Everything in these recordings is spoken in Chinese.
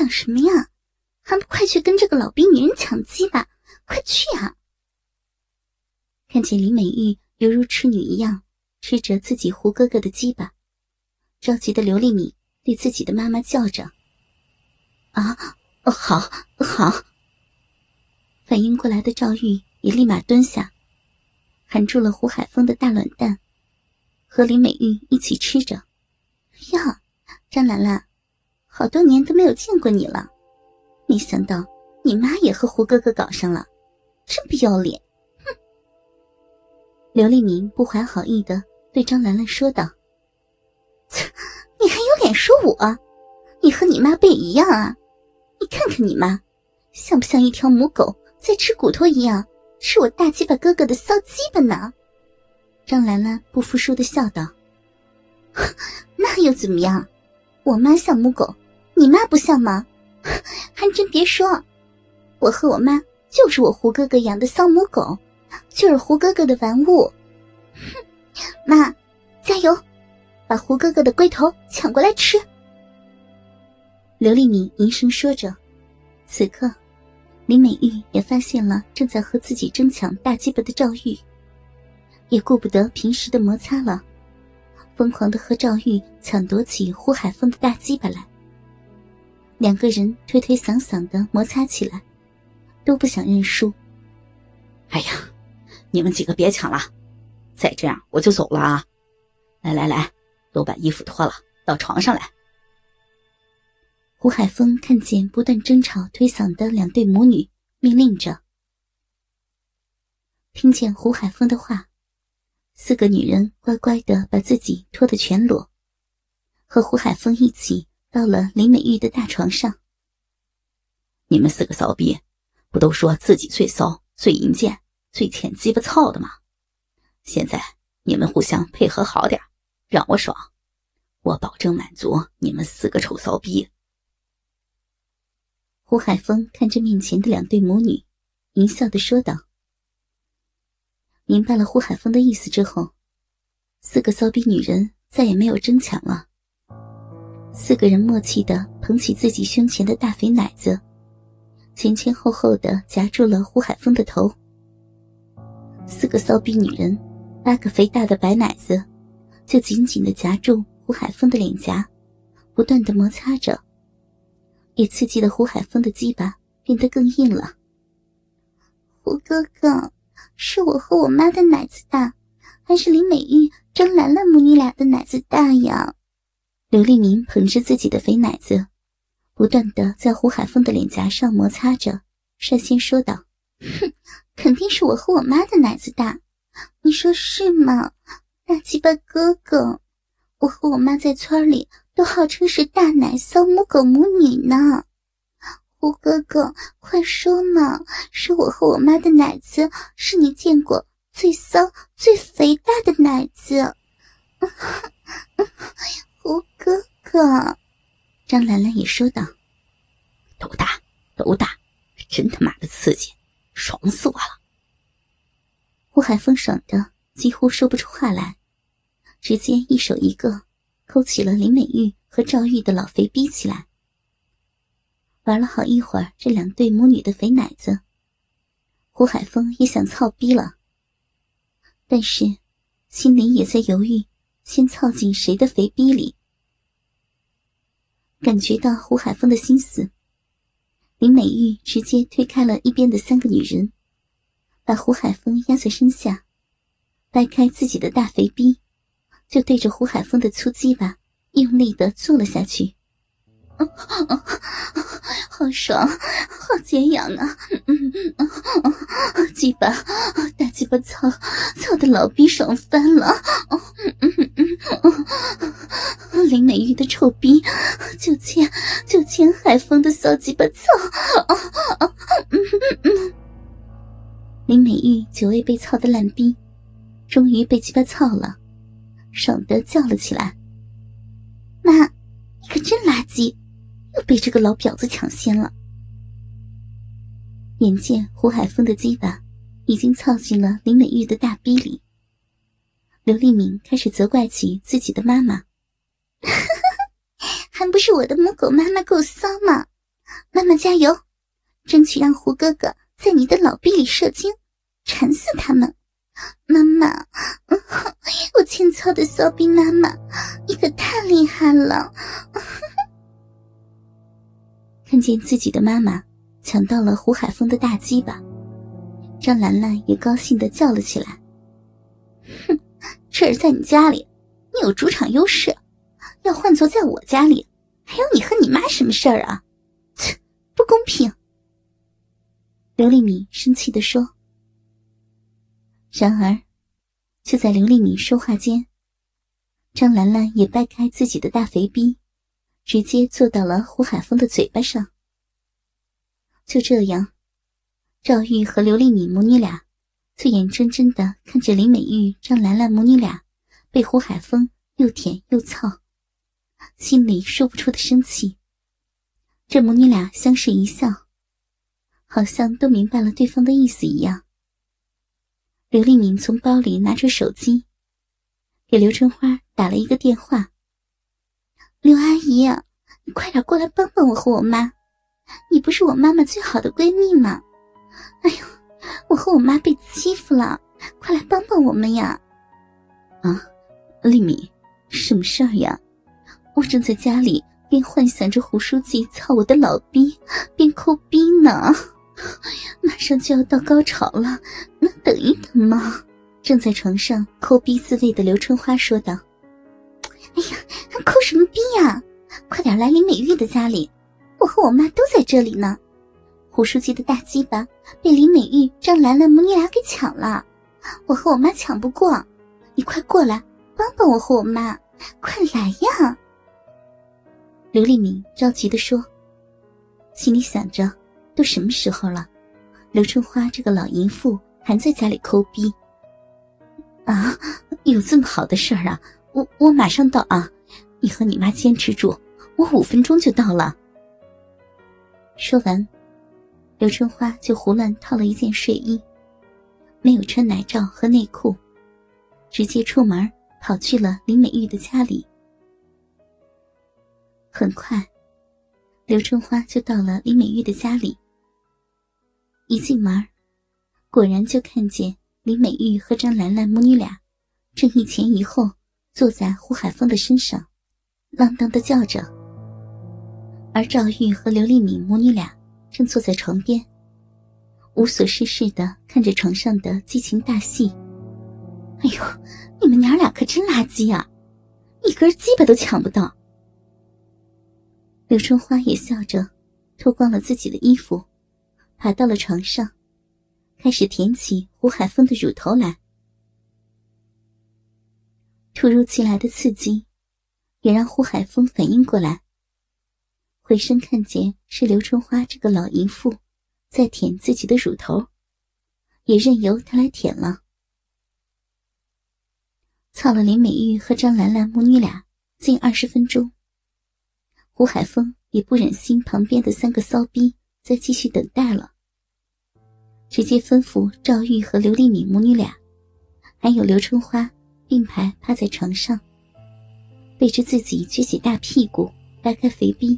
想什么呀？还不快去跟这个老逼女人抢鸡巴，快去啊！看见李美玉犹如痴女一样吃着自己胡哥哥的鸡巴，着急的刘丽敏对自己的妈妈叫着：啊，好好。反应过来的赵玉也立马蹲下，含住了胡海峰的大卵蛋，和李美玉一起吃着。呀，张兰兰，好多年都没有见过你了，没想到你妈也和胡哥哥搞上了，真不要脸！哼！刘丽敏不怀好意地对张兰兰说道：你还有脸说我？你和你妈不也一样啊？你看看你妈，像不像一条母狗在吃骨头一样，吃我大鸡巴哥哥的骚鸡巴呢？张兰兰不服输地笑道：那又怎么样？我妈像母狗，你妈不像吗？还真别说，我和我妈就是我胡哥哥养的骚母狗，就是胡哥哥的玩物。哼，妈，加油，把胡哥哥的龟头抢过来吃。刘丽敏吟声说着，此刻李美玉也发现了正在和自己争抢大鸡巴的赵玉，也顾不得平时的摩擦了，疯狂地和赵玉抢夺起胡海峰的大鸡巴来。两个人推推搡搡地摩擦起来，都不想认输。 哎呀，你们几个别抢了，再这样我就走了啊！来来来，都把衣服脱了，到床上来。 胡海峰看见不断争吵推搡的两对母女，命令着。听见胡海峰的话，四个女人乖乖地把自己脱得全裸，和胡海峰一起到了林美玉的大床上。 你们四个骚逼，不都说自己最骚、最淫贱、最欠鸡巴操的吗？现在你们互相配合好点，让我爽，我保证满足你们四个臭骚逼。 胡海峰看着面前的两对母女，淫笑地说道。明白了胡海峰的意思之后，四个骚逼女人再也没有争抢了。四个人默契地捧起自己胸前的大肥奶子，前前后后地夹住了胡海峰的头。四个骚逼女人8个肥大的白奶子就紧紧地夹住胡海峰的脸颊，不断地摩擦着，也刺激的胡海峰的鸡巴变得更硬了。胡哥哥，是我和我妈的奶子大，还是林美玉、张兰兰母女俩的奶子大呀？刘丽明捧着自己的肥奶子，不断地在胡海峰的脸颊上摩擦着，率先说道：哼，肯定是我和我妈的奶子大，你说是吗？大鸡巴哥哥，我和我妈在村里都号称是大奶骚母狗母女呢。胡哥哥，快说嘛，说我和我妈的奶子是你见过最骚最肥大的奶子。胡哥哥，张兰兰也说道。 都大都大，真他妈的刺激，爽死我了。 胡海峰爽得几乎说不出话来，直接一手一个抠起了林美玉和赵玉的老肥逼起来。玩了好一会儿这两对母女的肥奶子，胡海峰也想操逼了，但是心里也在犹豫先操进谁的肥逼里。感觉到胡海峰的心思，林美玉直接推开了一边的3个女人，把胡海峰压在身下，掰开自己的大肥逼，就对着胡海峰的粗鸡巴用力地做了下去。好爽，好解痒啊！鸡巴，大鸡巴操的老逼爽翻了！林美玉的臭逼就欠海峰的骚鸡巴操！林美玉久未被操的烂逼，终于被鸡巴操了，爽得叫了起来：妈，你可真垃圾，又被这个老婊子抢先了。眼见胡海峰的鸡巴已经操进了林美玉的大逼里，刘丽敏开始责怪起自己的妈妈。还不是我的母狗妈妈够骚吗？ 妈妈加油，争取让胡哥哥在你的老逼里射精，馋死他们。妈妈，我欠操的骚逼妈妈，你可太厉害了。看见自己的妈妈抢到了胡海峰的大鸡巴，张兰兰也高兴地叫了起来。哼，这儿在你家里，你有主场优势，要换做在我家里，还有你和你妈什么事儿啊？切，不公平！刘丽敏生气地说。然而，就在刘丽敏说话间，张兰兰也掰开自己的大肥逼，直接坐到了胡海峰的嘴巴上。就这样，赵玉和刘丽敏母女俩就眼睁睁地看着林美玉、张兰兰母女俩被胡海峰又舔又操，心里说不出的生气。这母女俩相视一笑，好像都明白了对方的意思一样。刘丽敏从包里拿出手机，给刘春花打了一个电话。刘阿姨，你快点过来帮帮我和我妈，你不是我妈妈最好的闺蜜吗？哎呦，我和我妈被欺负了，快来帮帮我们呀！啊，丽敏，什么事儿呀？我正在家里边幻想着胡书记操我的老逼，边抠逼呢。马上就要到高潮了，能等一等吗？正在床上抠逼自慰的刘春花说道。哎呀，还抠什么逼呀？快点来林美玉的家里，我和我妈都在这里呢。胡书记的大鸡巴被林美玉、张兰兰母女俩给抢了，我和我妈抢不过，你快过来帮帮我和我妈，快来呀！刘丽敏着急地说，心里想着都什么时候了，刘春花这个老淫妇还在家里抠逼啊！有这么好的事儿啊？我马上到啊！你和你妈坚持住，我5分钟就到了。说完，刘春花就胡乱套了一件睡衣，没有穿奶罩和内裤，直接出门跑去了林美玉的家里。很快，刘春花就到了林美玉的家里。一进门，果然就看见林美玉和张兰兰母女俩正一前一后坐在胡海峰的身上，浪荡地叫着。而赵玉和刘丽敏母女俩正坐在床边，无所事事地看着床上的激情大戏。哎呦，你们娘俩可真垃圾啊，一根鸡巴都抢不到。刘春花也笑着脱光了自己的衣服，爬到了床上，开始舔起胡海峰的乳头来。突如其来的刺激也让胡海峰反应过来，回身看见是刘春花这个老淫妇在舔自己的乳头，也任由她来舔了。操了林美玉和张兰兰母女俩近20分钟，胡海峰也不忍心旁边的3个骚逼再继续等待了，直接吩咐赵玉和刘丽敏母女俩还有刘春花并排趴在床上，背着自己撅起大屁股，掰开肥逼。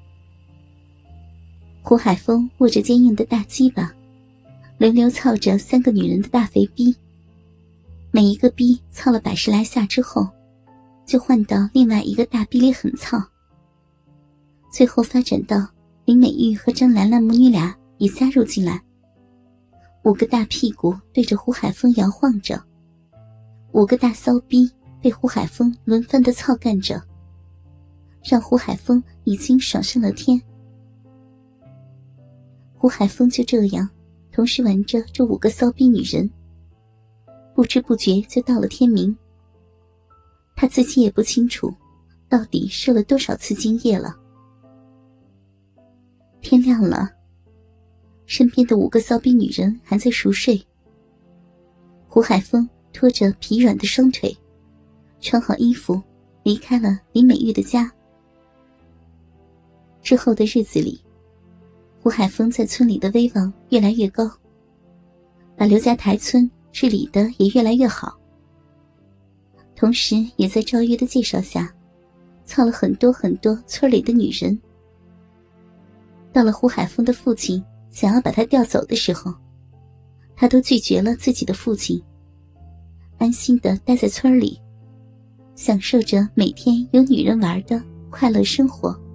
胡海峰握着坚硬的大鸡巴，轮流操着3个女人的大肥逼，每一个逼操了100来下之后，就换到另外一个大逼里狠操，最后发展到林美玉和张兰兰母女俩也加入进来。5个大屁股对着胡海峰摇晃着，5个大骚逼被胡海峰轮番的操干着，让胡海峰已经爽上了天。胡海峰就这样同时玩着这5个骚逼女人，不知不觉就到了天明。他自己也不清楚到底射了多少次精液了。天亮了，身边的5个骚逼女人还在熟睡。胡海峰拖着疲软的双腿，穿好衣服离开了林美玉的家。之后的日子里，胡海峰在村里的威望越来越高，把刘家台村治理的也越来越好，同时也在赵玉的介绍下操了很多村里的女人。 到了胡海峰的父亲想要把他调走的时候，他都拒绝了自己的父亲，安心地待在村里，享受着每天有女人玩的快乐生活。